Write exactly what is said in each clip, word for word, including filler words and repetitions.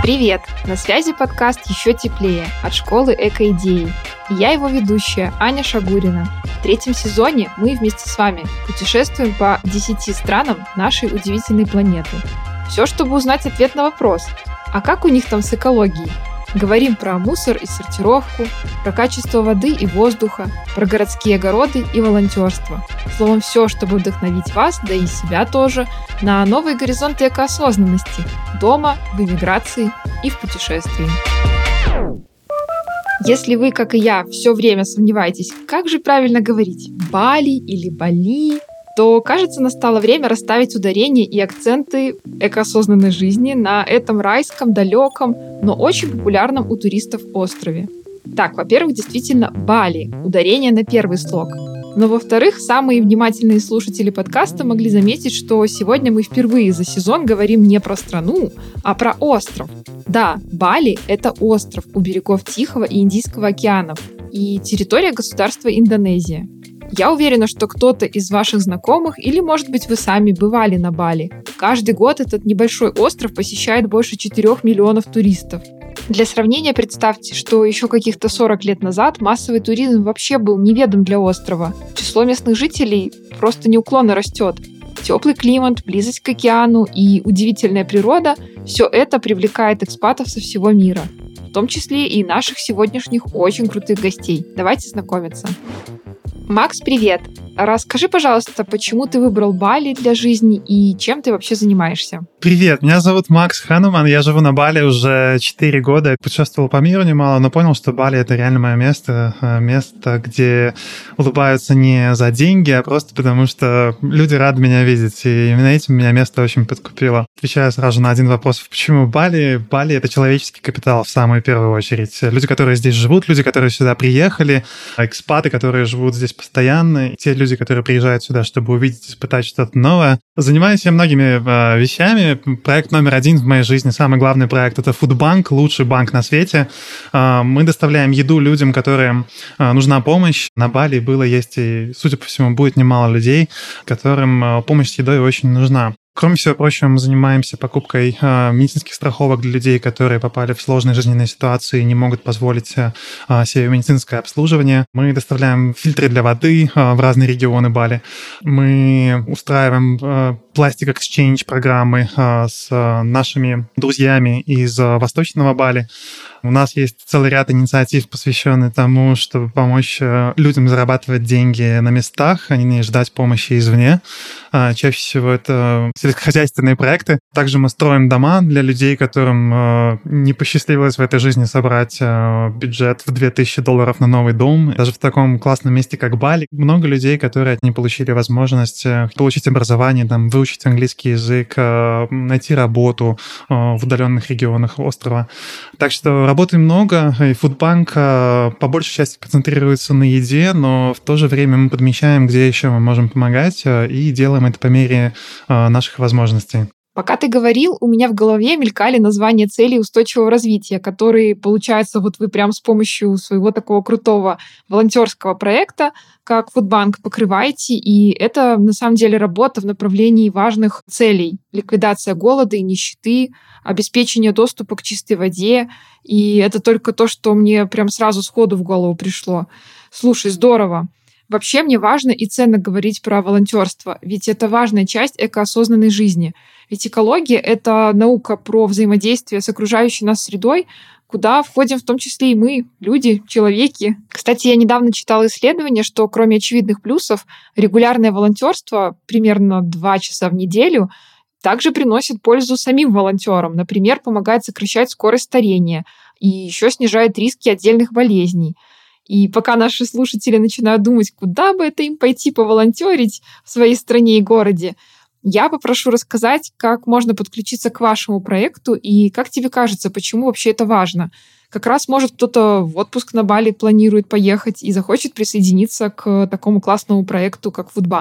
Привет! На связи подкаст «Еще теплее» от школы Эко-идеи. И я его ведущая Аня Шагурина. В третьем сезоне мы вместе с вами путешествуем по десяти странам нашей удивительной планеты. Все, чтобы узнать ответ на вопрос, а как у них там с экологией? Говорим про мусор и сортировку, про качество воды и воздуха, про городские огороды и волонтерство. Словом, все, чтобы вдохновить вас, да и себя тоже, на новые горизонты экоосознанности дома, в эмиграции и в путешествии. Если вы, как и я, все время сомневаетесь, как же правильно говорить, Бали или Бали, то, кажется, настало время расставить ударения и акценты экоосознанной жизни на этом райском, далеком, но очень популярном у туристов острове. Так, во-первых, действительно, Бали, ударение на первый слог. Но, во-вторых, самые внимательные слушатели подкаста могли заметить, что сегодня мы впервые за сезон говорим не про страну, а про остров. Да, Бали — это остров у берегов Тихого и Индийского океанов и территория государства Индонезия. Я уверена, что кто-то из ваших знакомых или, может быть, вы сами бывали на Бали. Каждый год этот небольшой остров посещает больше четырёх миллионов туристов. Для сравнения представьте, что еще каких-то сорок лет назад массовый туризм вообще был неведом для острова. Число местных жителей просто неуклонно растет. Теплый климат, близость к океану и удивительная природа – все это привлекает экспатов со всего мира. В том числе и наших сегодняшних очень крутых гостей. Давайте знакомиться. Макс, привет! Расскажи, пожалуйста, почему ты выбрал Бали для жизни и чем ты вообще занимаешься? Привет, меня зовут Макс Хануман, я живу на Бали уже четыре года, путешествовал по миру немало, но понял, что Бали — это реально мое место, место, где улыбаются не за деньги, а просто потому, что люди рады меня видеть, и именно этим меня место очень подкупило. Отвечаю сразу на один вопрос, почему Бали? Бали — это человеческий капитал в самую первую очередь. Люди, которые здесь живут, люди, которые сюда приехали, экспаты, которые живут здесь постоянно, те люди, которые приезжают сюда, чтобы увидеть, испытать что-то новое. Занимаюсь я многими э, вещами. Проект номер один в моей жизни, самый главный проект — это Фудбанк, лучший банк на свете. Э, мы доставляем еду людям, которым э, нужна помощь. На Бали было, есть и, судя по всему, будет немало людей, которым э, помощь с едой очень нужна. Кроме всего прочего, мы занимаемся покупкой э, медицинских страховок для людей, которые попали в сложные жизненные ситуации и не могут позволить э, себе медицинское обслуживание. Мы доставляем фильтры для воды э, в разные регионы Бали. Мы устраиваем э, пластик эксчейндж программы э, с э, нашими друзьями из э, Восточного Бали. У нас есть целый ряд инициатив, посвященных тому, чтобы помочь людям зарабатывать деньги на местах, а не ждать помощи извне. Чаще всего это сельскохозяйственные проекты. Также мы строим дома для людей, которым не посчастливилось в этой жизни собрать бюджет в две тысячи долларов на новый дом. Даже в таком классном месте, как Бали, много людей, которые не получили возможность получить образование, там, выучить английский язык, найти работу в удаленных регионах острова. Так что работы много, и Фудбанк по большей части концентрируется на еде, но в то же время мы подмечаем, где еще мы можем помогать, и делаем это по мере наших возможностей. Пока ты говорил, у меня в голове мелькали названия целей устойчивого развития, которые, получается, вот вы прям с помощью своего такого крутого волонтерского проекта, как Фудбанк, покрываете, и это на самом деле работа в направлении важных целей. Ликвидация голода и нищеты, обеспечение доступа к чистой воде, и это только то, что мне прям сразу сходу в голову пришло. Слушай, здорово. Вообще мне важно и ценно говорить про волонтерство, ведь это важная часть экоосознанной жизни. Ведь экология — это наука про взаимодействие с окружающей нас средой, куда входим в том числе и мы, люди, человеки. Кстати, я недавно читала исследование, что кроме очевидных плюсов, регулярное волонтерство, примерно два часа в неделю, также приносит пользу самим волонтерам. Например, помогает сокращать скорость старения и еще снижает риски отдельных болезней. И пока наши слушатели начинают думать, куда бы это им пойти поволонтерить в своей стране и городе, я попрошу рассказать, как можно подключиться к вашему проекту и как тебе кажется, почему вообще это важно. Как раз, может, кто-то в отпуск на Бали планирует поехать и захочет присоединиться к такому классному проекту, как Фудбанк.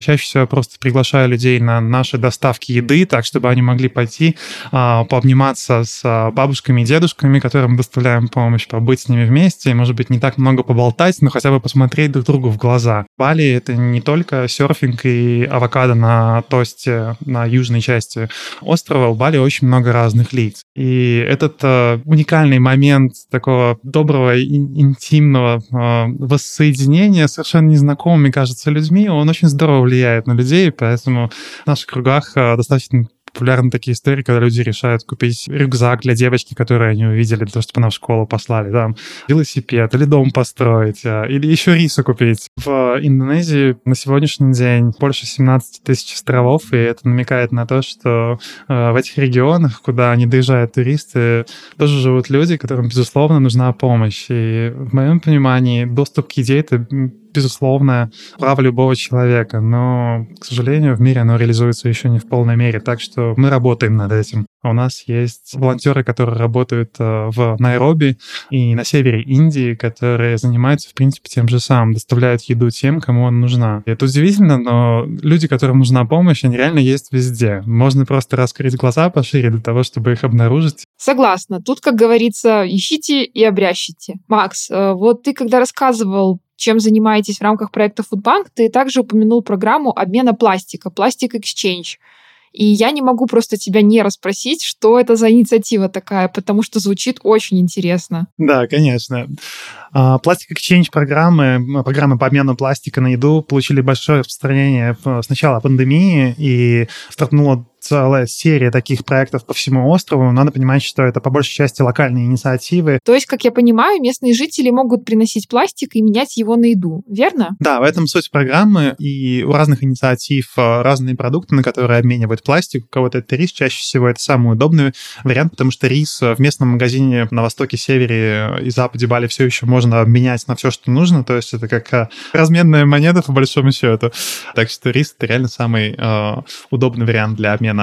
Чаще всего я просто приглашаю людей на наши доставки еды, так, чтобы они могли пойти а, пообниматься с бабушками и дедушками, которым доставляем помощь, побыть с ними вместе, и, может быть, не так много поболтать, но хотя бы посмотреть друг другу в глаза. Бали — это не только серфинг и авокадо на тосте на южной части острова. У Бали очень много разных лиц. И этот а, уникальный момент такого доброго и интимного а, воссоединения с совершенно незнакомыми, кажется, людьми, он очень здорово влияет на людей, поэтому в наших кругах а, достаточно популярны такие истории, когда люди решают купить рюкзак для девочки, которую они увидели, для того, чтобы она в школу послали, там, велосипед или дом построить, или еще рису купить. В Индонезии на сегодняшний день больше семнадцать тысяч островов, и это намекает на то, что э, в этих регионах, куда не доезжают туристы, тоже живут люди, которым, безусловно, нужна помощь. И в моем понимании доступ к еде — это безусловно, право любого человека, но, к сожалению, в мире оно реализуется еще не в полной мере, так что мы работаем над этим. У нас есть волонтеры, которые работают в Найроби и на севере Индии, которые занимаются, в принципе, тем же самым, доставляют еду тем, кому она нужна. И это удивительно, но люди, которым нужна помощь, они реально есть везде. Можно просто раскрыть глаза пошире для того, чтобы их обнаружить. Согласна. Тут, как говорится, ищите и обрящите. Макс, вот ты когда рассказывал, чем занимаетесь в рамках проекта Foodbank, ты также упомянул программу обмена пластика, Plastic Exchange. И я не могу просто тебя не расспросить, что это за инициатива такая, потому что звучит очень интересно. Да, конечно. Plastic Exchange программы, программы по обмену пластика на еду получили большое распространение с начала пандемии, и стартнула целая серия таких проектов по всему острову. Надо понимать, что это по большей части локальные инициативы. То есть, как я понимаю, местные жители могут приносить пластик и менять его на еду, верно? Да, в этом суть программы. И у разных инициатив разные продукты, на которые обменивают пластик. У кого-то это рис, чаще всего это самый удобный вариант, потому что рис в местном магазине на востоке, севере и западе Бали все еще можно обменять на все, что нужно. То есть это как разменная монета по большому счету. Так что рис — это реально самый э, удобный вариант для обмена.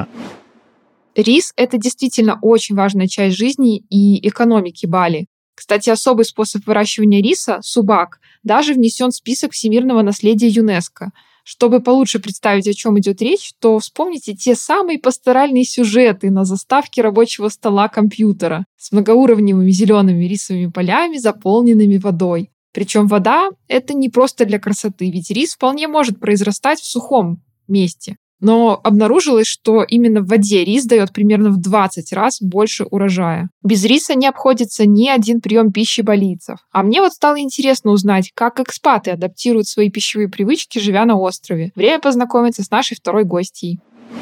Рис — это действительно очень важная часть жизни и экономики Бали. Кстати, особый способ выращивания риса — субак, даже внесен в список всемирного наследия ЮНЕСКО. Чтобы получше представить, о чем идет речь, то вспомните те самые пасторальные сюжеты на заставке рабочего стола компьютера с многоуровневыми зелеными рисовыми полями, заполненными водой. Причем вода — это не просто для красоты, ведь рис вполне может произрастать в сухом месте. Но обнаружилось, что именно в воде рис дает примерно в двадцать раз больше урожая. Без риса не обходится ни один прием пищи балийцев. А мне вот стало интересно узнать, как экспаты адаптируют свои пищевые привычки, живя на острове. Время познакомиться с нашей второй гостьей.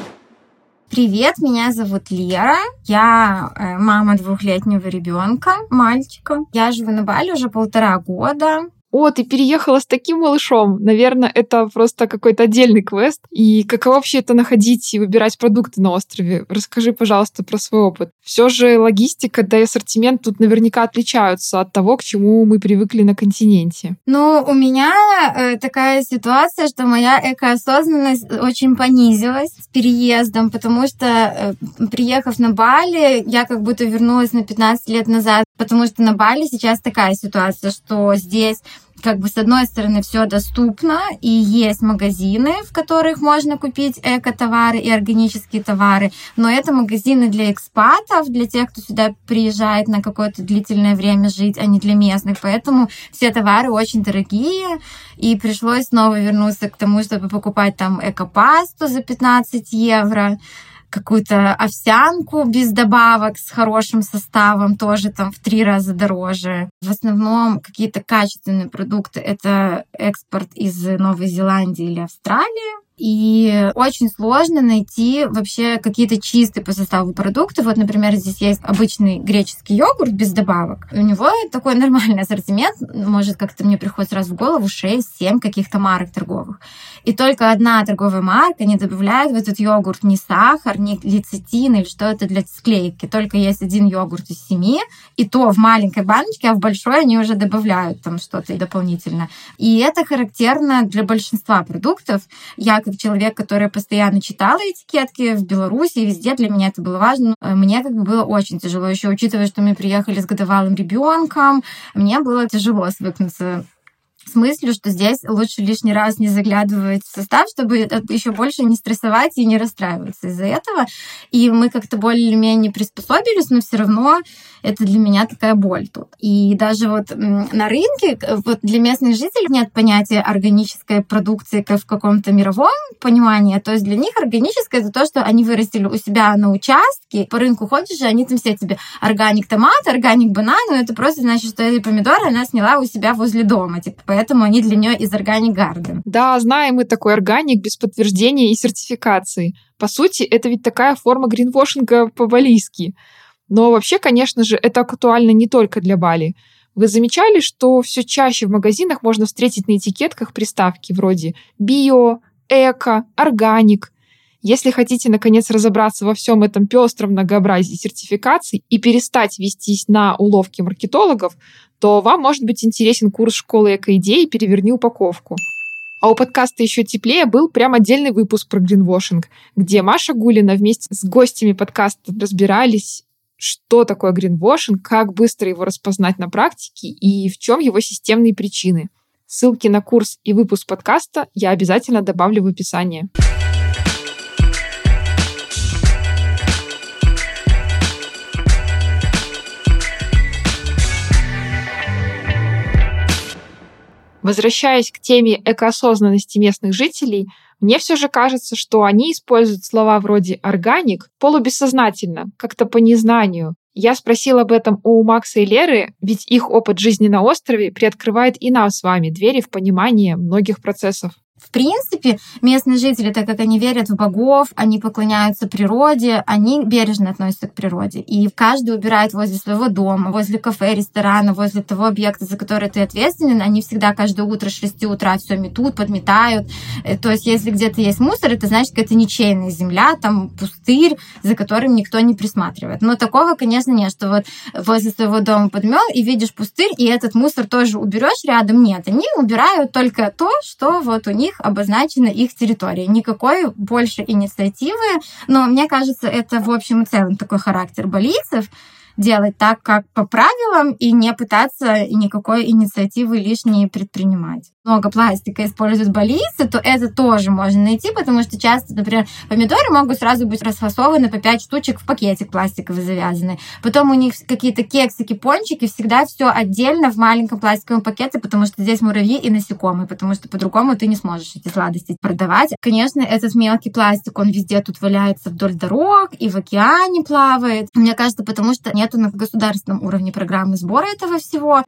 Привет, меня зовут Лера. Я э, мама двухлетнего ребенка, мальчика. Я живу на Бали уже полтора года. О, ты переехала с таким малышом. Наверное, это просто какой-то отдельный квест. И каково вообще это находить и выбирать продукты на острове? Расскажи, пожалуйста, про свой опыт. Все же логистика, да и ассортимент тут наверняка отличаются от того, к чему мы привыкли на континенте. Ну, у меня э, такая ситуация, что моя экоосознанность очень понизилась с переездом, потому что, э, приехав на Бали, я как будто вернулась на пятнадцать лет назад, потому что на Бали сейчас такая ситуация, что здесь как бы с одной стороны все доступно, и есть магазины, в которых можно купить эко-товары и органические товары, но это магазины для экспатов, для тех, кто сюда приезжает на какое-то длительное время жить, а не для местных, поэтому все товары очень дорогие, и пришлось снова вернуться к тому, чтобы покупать там эко-пасту за пятнадцать евро, какую-то овсянку без добавок с хорошим составом, тоже там в три раза дороже. В основном какие-то качественные продукты — это экспорт из Новой Зеландии или Австралии. И очень сложно найти вообще какие-то чистые по составу продукты. Вот, например, здесь есть обычный греческий йогурт без добавок. У него такой нормальный ассортимент. Может, как-то мне приходит сразу в голову шесть-семь каких-то марок торговых. И только одна торговая марка не добавляет в этот йогурт ни сахар, ни лецитин или что это для склейки. Только есть один йогурт из семи, и то в маленькой баночке, а в большой они уже добавляют там что-то дополнительно. И это характерно для большинства продуктов. Я как человек, который постоянно читала этикетки в Беларуси, везде для меня это было важно. Мне как бы было очень тяжело, еще учитывая, что мы приехали с годовалым ребенком, мне было тяжело свыкнуться с мыслью, что здесь лучше лишний раз не заглядывать в состав, чтобы еще больше не стрессовать и не расстраиваться из-за этого. И мы как-то более-менее приспособились, но все равно это для меня такая боль тут. И даже вот на рынке вот для местных жителей нет понятия органической продукции как в каком-то мировом понимании. То есть для них органическое — это то, что они вырастили у себя на участке. По рынку ходишь, и они там все тебе органик томат, органик банан, но это просто значит, что эти помидоры она сняла у себя возле дома. Типа, поэтому они для нее из органик гарден. Да, знаем мы такой органик без подтверждения и сертификации. По сути, это ведь такая форма гринвошинга по-балийски. Но вообще, конечно же, это актуально не только для Бали. Вы замечали, что все чаще в магазинах можно встретить на этикетках приставки вроде «био», «эко», «органик». Если хотите, наконец, разобраться во всем этом пестром многообразии сертификаций и перестать вестись на уловки маркетологов, то вам может быть интересен курс школы экоидей «Переверни упаковку». А у подкаста «Еще теплее» был прям отдельный выпуск про гринвошинг, где Маша Гулина вместе с гостями подкаста разбирались, что такое гринвошинг, как быстро его распознать на практике и в чем его системные причины. Ссылки на курс и выпуск подкаста я обязательно добавлю в описание. Возвращаясь к теме экоосознанности местных жителей, мне все же кажется, что они используют слова вроде «органик» полубессознательно, как-то по незнанию. Я спросила об этом у Макса и Леры, ведь их опыт жизни на острове приоткрывает и нам с вами двери в понимание многих процессов. В принципе, местные жители, так как они верят в богов, они поклоняются природе, они бережно относятся к природе. И каждый убирает возле своего дома, возле кафе, ресторана, возле того объекта, за который ты ответственен. Они всегда каждое утро с шести утра все метут, подметают. То есть, если где-то есть мусор, это значит, что это ничейная земля, там пустырь, за которым никто не присматривает. Но такого, конечно, нет, что вот возле своего дома подмел и видишь пустырь, и этот мусор тоже уберешь рядом. Нет, они убирают только то, что вот у них обозначена их территория. Никакой больше инициативы, но мне кажется, это в общем и целом такой характер балийцев, делать так, как по правилам, и не пытаться никакой инициативы лишней предпринимать. Много пластика используют балийцы, то это тоже можно найти, потому что часто, например, помидоры могут сразу быть расфасованы по пять штучек в пакетик пластиковый завязанный. Потом у них какие-то кексики, пончики, всегда все отдельно в маленьком пластиковом пакете, потому что здесь муравьи и насекомые, потому что по-другому ты не сможешь эти сладости продавать. Конечно, этот мелкий пластик, он везде тут валяется вдоль дорог и в океане плавает. Мне кажется, потому что нету на государственном уровне программы сбора этого всего.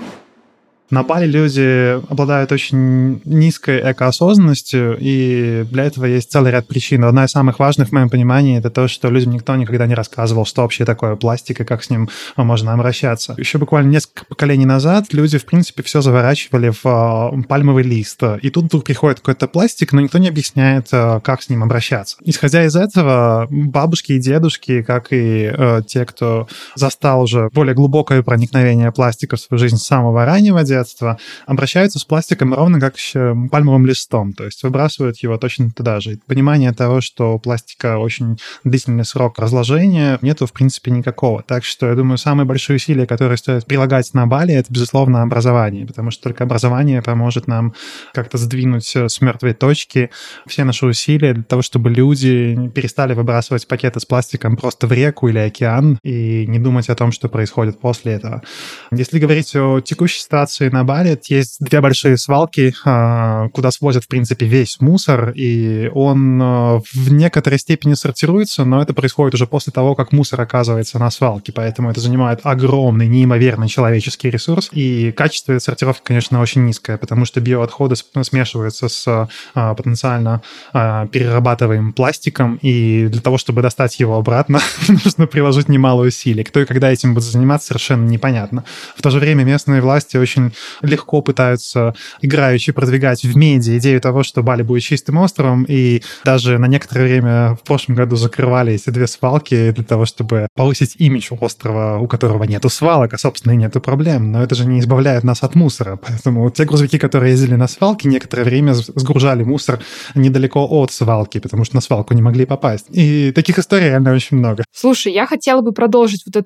На Бали люди обладают очень низкой экоосознанностью, и для этого есть целый ряд причин. Одна из самых важных, в моем понимании, это то, что людям никто никогда не рассказывал, что вообще такое пластик и как с ним можно обращаться. Еще буквально несколько поколений назад люди, в принципе, все заворачивали в пальмовый лист. И тут вдруг приходит какой-то пластик, но никто не объясняет, как с ним обращаться. Исходя из этого, бабушки и дедушки, как и э, те, кто застал уже более глубокое проникновение пластика в свою жизнь с самого раннего детства, обращаются с пластиком ровно как с пальмовым листом, то есть выбрасывают его точно туда же. И понимание того, что у пластика очень длительный срок разложения, нету в принципе никакого. Так что, я думаю, самые большие усилия, которые стоит прилагать на Бали, это, безусловно, образование, потому что только образование поможет нам как-то сдвинуть с мертвой точки все наши усилия для того, чтобы люди перестали выбрасывать пакеты с пластиком просто в реку или океан и не думать о том, что происходит после этого. Если говорить о текущей ситуации на Бали, есть две большие свалки, куда свозят, в принципе, весь мусор, и он в некоторой степени сортируется, но это происходит уже после того, как мусор оказывается на свалке, поэтому это занимает огромный, неимоверный человеческий ресурс, и качество этой сортировки, конечно, очень низкое, потому что биоотходы смешиваются с потенциально перерабатываемым пластиком, и для того, чтобы достать его обратно, нужно приложить немало усилий. Кто и когда этим будет заниматься, совершенно непонятно. В то же время местные власти очень легко пытаются играючи продвигать в медиа идею того, что Бали будет чистым островом, и даже на некоторое время в прошлом году закрывали эти две свалки для того, чтобы повысить имидж острова, у которого нету свалок, а, собственно, и нету проблем. Но это же не избавляет нас от мусора. Поэтому те грузовики, которые ездили на свалки, некоторое время сгружали мусор недалеко от свалки, потому что на свалку не могли попасть. И таких историй реально очень много. Слушай, я хотела бы продолжить вот эту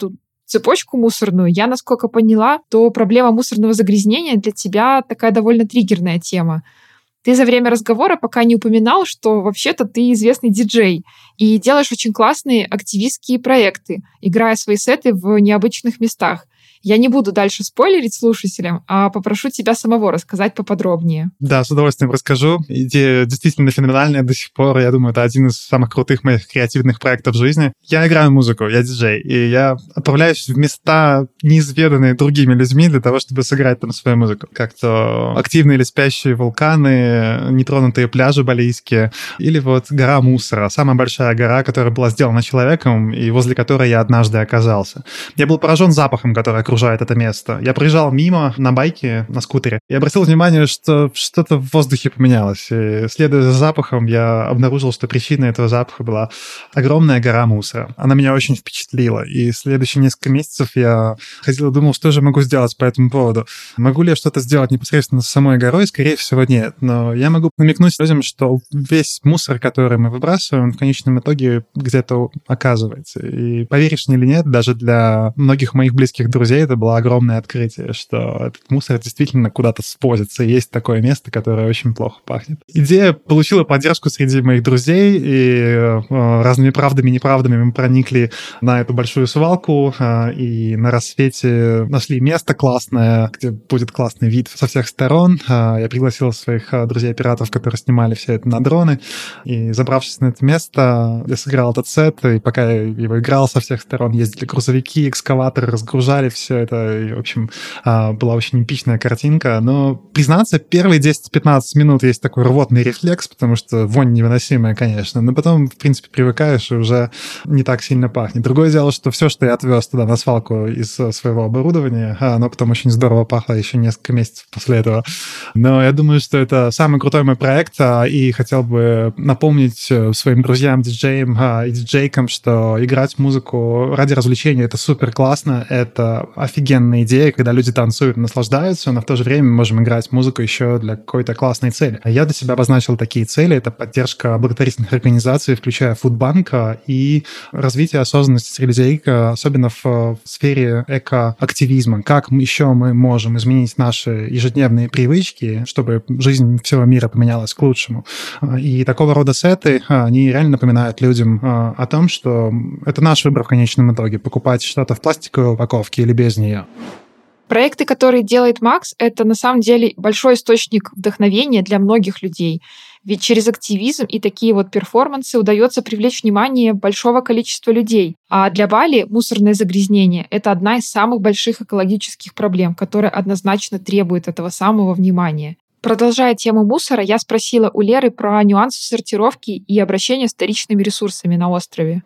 цепочку мусорную, я, насколько поняла, то проблема мусорного загрязнения для тебя такая довольно триггерная тема. Ты за время разговора пока не упоминал, что вообще-то ты известный диджей и делаешь очень классные активистские проекты, играя свои сеты в необычных местах. Я не буду дальше спойлерить слушателям, а попрошу тебя самого рассказать поподробнее. Да, с удовольствием расскажу. Идея действительно феноменальная до сих пор. Я думаю, это один из самых крутых моих креативных проектов в жизни. Я играю музыку, я диджей, и я отправляюсь в места, неизведанные другими людьми, для того, чтобы сыграть там свою музыку. Как то активные или спящие вулканы, нетронутые пляжи балийские, или вот гора мусора, самая большая гора, которая была сделана человеком, и возле которой я однажды оказался. Я был поражен запахом, который окружает это место. Я проезжал мимо на байке, на скутере, и обратил внимание, что что-то в воздухе поменялось. И, следуя за запахом, я обнаружил, что причиной этого запаха была огромная гора мусора. Она меня очень впечатлила. И следующие несколько месяцев я ходил и думал, что же могу сделать по этому поводу. Могу ли я что-то сделать непосредственно с самой горой? Скорее всего, нет. Но я могу намекнуть людям, что весь мусор, который мы выбрасываем, в конечном итоге где-то оказывается. И поверишь или нет, даже для многих моих близких друзей это было огромное открытие, что этот мусор действительно куда-то свозится. И есть такое место, которое очень плохо пахнет. Идея получила поддержку среди моих друзей, и э, разными правдами и неправдами мы проникли на эту большую свалку, э, и на рассвете нашли место классное, где будет классный вид со всех сторон. Э, я пригласил своих э, друзей-операторов, которые снимали все это на дроны, и, забравшись на это место, я сыграл этот сет, и пока я его играл, со всех сторон ездили грузовики, экскаваторы, разгружали все это, и, в общем, была очень эпичная картинка. Но, признаться, первые десять-пятнадцать минут есть такой рвотный рефлекс, потому что вонь невыносимая, конечно, но потом, в принципе, привыкаешь, и уже не так сильно пахнет. Другое дело, что все, что я отвез туда на свалку из своего оборудования, оно потом очень здорово пахло еще несколько месяцев после этого. Но я думаю, что это самый крутой мой проект, и хотел бы напомнить своим друзьям, диджеям и диджейкам, что играть музыку ради развлечения — это супер классно, это офигенная идея, когда люди танцуют, наслаждаются, но в то же время мы можем играть музыку еще для какой-то классной цели. Я для себя обозначил такие цели. Это поддержка благотворительных организаций, включая Фудбанк, и развитие осознанности среди людей, особенно в сфере экоактивизма. Как мы еще мы можем изменить наши ежедневные привычки, чтобы жизнь всего мира поменялась к лучшему. И такого рода сеты, они реально напоминают людям о том, что это наш выбор в конечном итоге, покупать что-то в пластиковой упаковке или без нее. Проекты, которые делает Макс, это на самом деле большой источник вдохновения для многих людей. Ведь через активизм и такие вот перформансы удается привлечь внимание большого количества людей. А для Бали мусорное загрязнение — это одна из самых больших экологических проблем, которая однозначно требует этого самого внимания. Продолжая тему мусора, я спросила у Леры про нюансы сортировки и обращения с вторичными ресурсами на острове.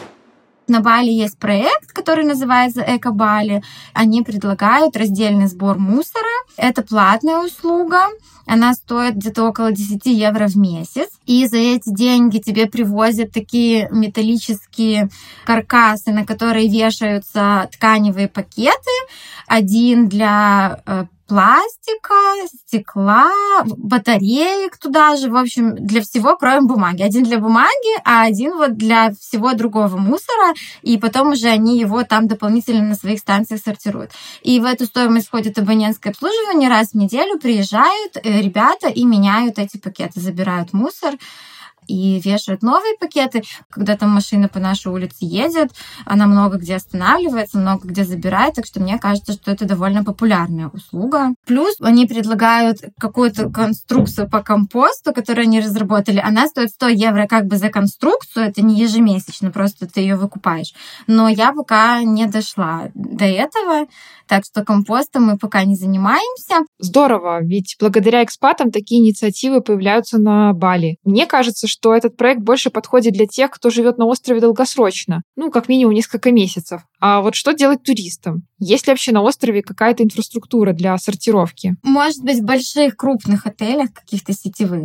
На Бали есть проект, который называется Эко-Бали. Они предлагают раздельный сбор мусора. Это платная услуга. Она стоит где-то около десять евро в месяц. И за эти деньги тебе привозят такие металлические каркасы, на которые вешаются тканевые пакеты. Один для пластика, стекла, батареек туда же, в общем, для всего, кроме бумаги. Один для бумаги, а один вот для всего другого мусора, и потом уже они его там дополнительно на своих станциях сортируют. И в эту стоимость входит абонентское обслуживание. Раз в неделю приезжают ребята и меняют эти пакеты, забирают мусор и вешают новые пакеты. Когда там машина по нашей улице едет, она много где останавливается, много где забирает, так что мне кажется, что это довольно популярная услуга. Плюс они предлагают какую-то конструкцию по компосту, которую они разработали. Она стоит сто евро как бы за конструкцию, это не ежемесячно, просто ты ее выкупаешь. Но я пока не дошла до этого, так что компостом мы пока не занимаемся. Здорово, ведь благодаря экспатам такие инициативы появляются на Бали. Мне кажется, что этот проект больше подходит для тех, кто живет на острове долгосрочно, ну, как минимум несколько месяцев. А вот что делать туристам? Есть ли вообще на острове какая-то инфраструктура для сортировки? Может быть, в больших крупных отелях, каких-то сетевых.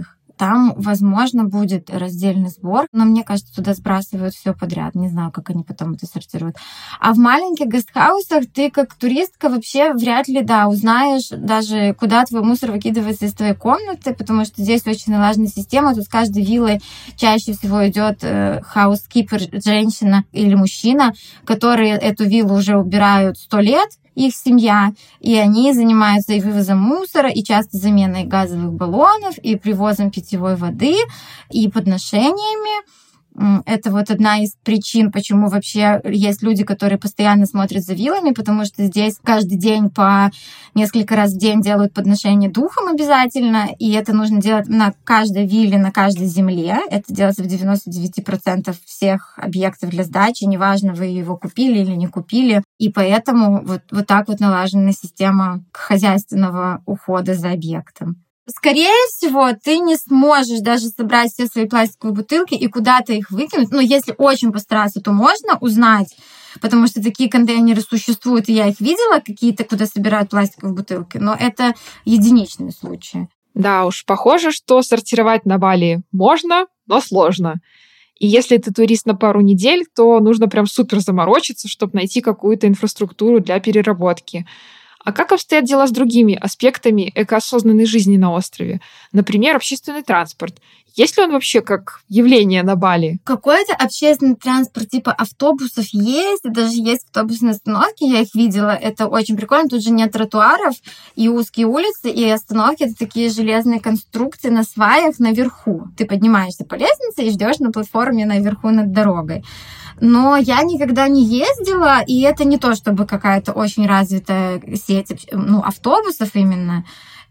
там, возможно, будет раздельный сбор, но мне кажется, туда сбрасывают все подряд. Не знаю, как они потом это сортируют. А в маленьких гестхаусах ты как туристка вообще вряд ли, да, узнаешь даже, куда твой мусор выкидывается из твоей комнаты, потому что здесь очень налаженная система. Тут с каждой виллой чаще всего идет э, хаускипер, женщина или мужчина, которые эту виллу уже убирают сто лет, их семья, и они занимаются и вывозом мусора, и часто заменой газовых баллонов, и привозом питьевой воды, и подношениями. Это вот одна из причин, почему вообще есть люди, которые постоянно смотрят за виллами, потому что здесь каждый день по несколько раз в день делают подношение духом обязательно, и это нужно делать на каждой вилле, на каждой земле. Это делается в девяносто девять процентов всех объектов для сдачи, неважно, вы его купили или не купили. И поэтому вот, вот так вот налажена система хозяйственного ухода за объектом. Скорее всего, ты не сможешь даже собрать все свои пластиковые бутылки и куда-то их выкинуть. Ну, если очень постараться, то можно узнать, потому что такие контейнеры существуют, и я их видела, какие-то, куда собирают пластиковые бутылки, но это единичные случаи. Да уж, похоже, что сортировать на Бали можно, но сложно. И если ты турист на пару недель, то нужно прям супер заморочиться, чтобы найти какую-то инфраструктуру для переработки. А как обстоят дела с другими аспектами экоосознанной жизни на острове? Например, общественный транспорт. Есть ли он вообще как явление на Бали? Какой-то общественный транспорт типа автобусов есть, даже есть автобусные остановки, я их видела, это очень прикольно. Тут же нет тротуаров и узкие улицы, и остановки — это такие железные конструкции на сваях наверху. Ты поднимаешься по лестнице и ждешь на платформе наверху над дорогой. Но я никогда не ездила, и это не то, чтобы какая-то очень развитая сеть, ну, автобусов именно.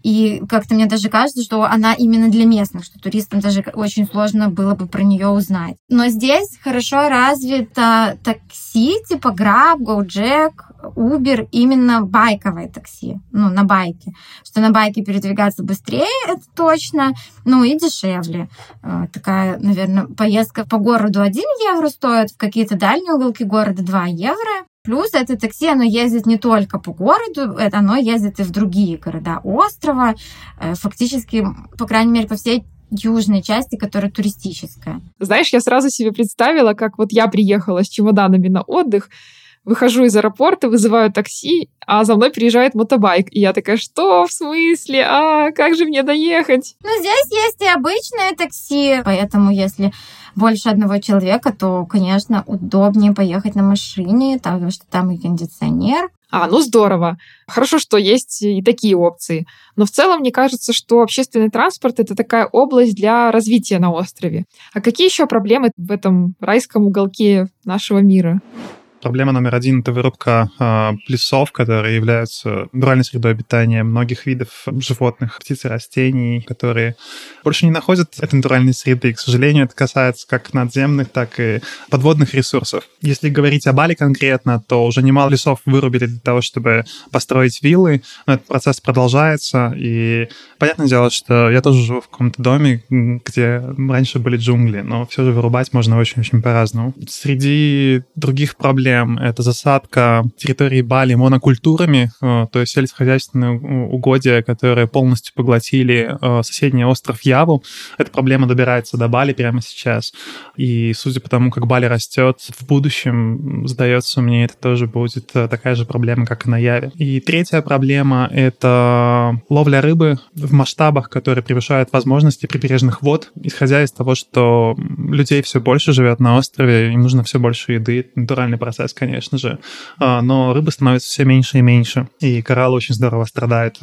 И как-то мне даже кажется, что она именно для местных, что туристам даже очень сложно было бы про нее узнать. Но здесь хорошо развито такси типа Grab, Gojek, Uber, именно байковое такси, ну, на байке. Что на байке передвигаться быстрее, это точно, ну, и дешевле. Такая, наверное, поездка по городу один евро стоит, в какие-то дальние уголки города два евро. Плюс это такси, оно ездит не только по городу, это оно ездит и в другие города острова, фактически, по крайней мере, по всей южной части, которая туристическая. Знаешь, я сразу себе представила, как вот я приехала с чемоданами на отдых, выхожу из аэропорта, вызываю такси, а за мной приезжает мотобайк. И я такая, что? В смысле? А как же мне доехать? Ну, здесь есть и обычное такси. Поэтому, если больше одного человека, то, конечно, удобнее поехать на машине, потому что там и кондиционер. А, ну здорово. Хорошо, что есть и такие опции. Но в целом, мне кажется, что общественный транспорт — это такая область для развития на острове. А какие еще проблемы в этом райском уголке нашего мира? Проблема номер один — это вырубка э, лесов, которые являются натуральной средой обитания многих видов животных, птиц и растений, которые больше не находят этой натуральной среды. И, к сожалению, это касается как надземных, так и подводных ресурсов. Если говорить о Бали конкретно, то уже немало лесов вырубили для того, чтобы построить виллы, но этот процесс продолжается, и понятное дело, что я тоже живу в каком-то доме, где раньше были джунгли, но все же вырубать можно очень-очень по-разному. Среди других проблем это засадка территории Бали монокультурами, то есть сельскохозяйственные угодья, которые полностью поглотили соседний остров Яву. Эта проблема добирается до Бали прямо сейчас. И судя по тому, как Бали растет, в будущем, сдается мне, это тоже будет такая же проблема, как и на Яве. И третья проблема — это ловля рыбы в масштабах, которые превышают возможности прибрежных вод, исходя из того, что людей все больше живет на острове, им нужно все больше еды, натуральный процесс, конечно же, но рыбы становится все меньше и меньше, и кораллы очень здорово страдают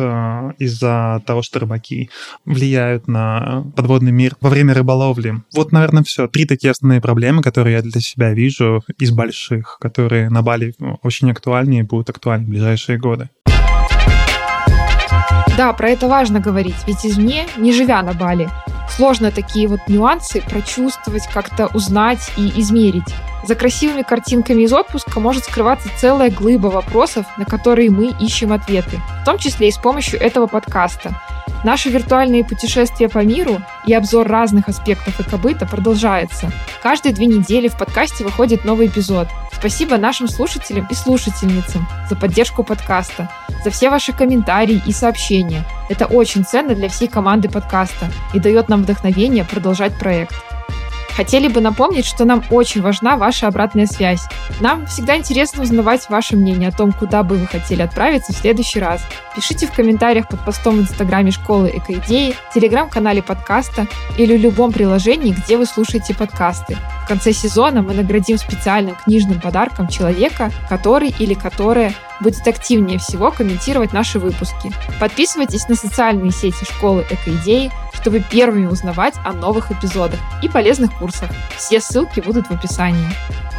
из-за того, что рыбаки влияют на подводный мир во время рыболовли. Вот, наверное, все. Три такие основные проблемы, которые я для себя вижу из больших, которые на Бали очень актуальны и будут актуальны в ближайшие годы. Да, про это важно говорить, ведь извне, не живя на Бали, сложно такие вот нюансы прочувствовать, как-то узнать и измерить. За красивыми картинками из отпуска может скрываться целая глыба вопросов, на которые мы ищем ответы, в том числе и с помощью этого подкаста. Наши виртуальные путешествия по миру и обзор разных аспектов экобыта продолжается. Каждые две недели в подкасте выходит новый эпизод. Спасибо нашим слушателям и слушательницам за поддержку подкаста, за все ваши комментарии и сообщения. Это очень ценно для всей команды подкаста и дает нам вдохновение продолжать проект. Хотели бы напомнить, что нам очень важна ваша обратная связь. Нам всегда интересно узнавать ваше мнение о том, куда бы вы хотели отправиться в следующий раз. Пишите в комментариях под постом в инстаграме школы Экоидеи, телеграм-канале подкаста или в любом приложении, где вы слушаете подкасты. В конце сезона мы наградим специальным книжным подарком человека, который или которая будет активнее всего комментировать наши выпуски. Подписывайтесь на социальные сети школы Экоидеи, чтобы первыми узнавать о новых эпизодах и полезных курсах. Все ссылки будут в описании.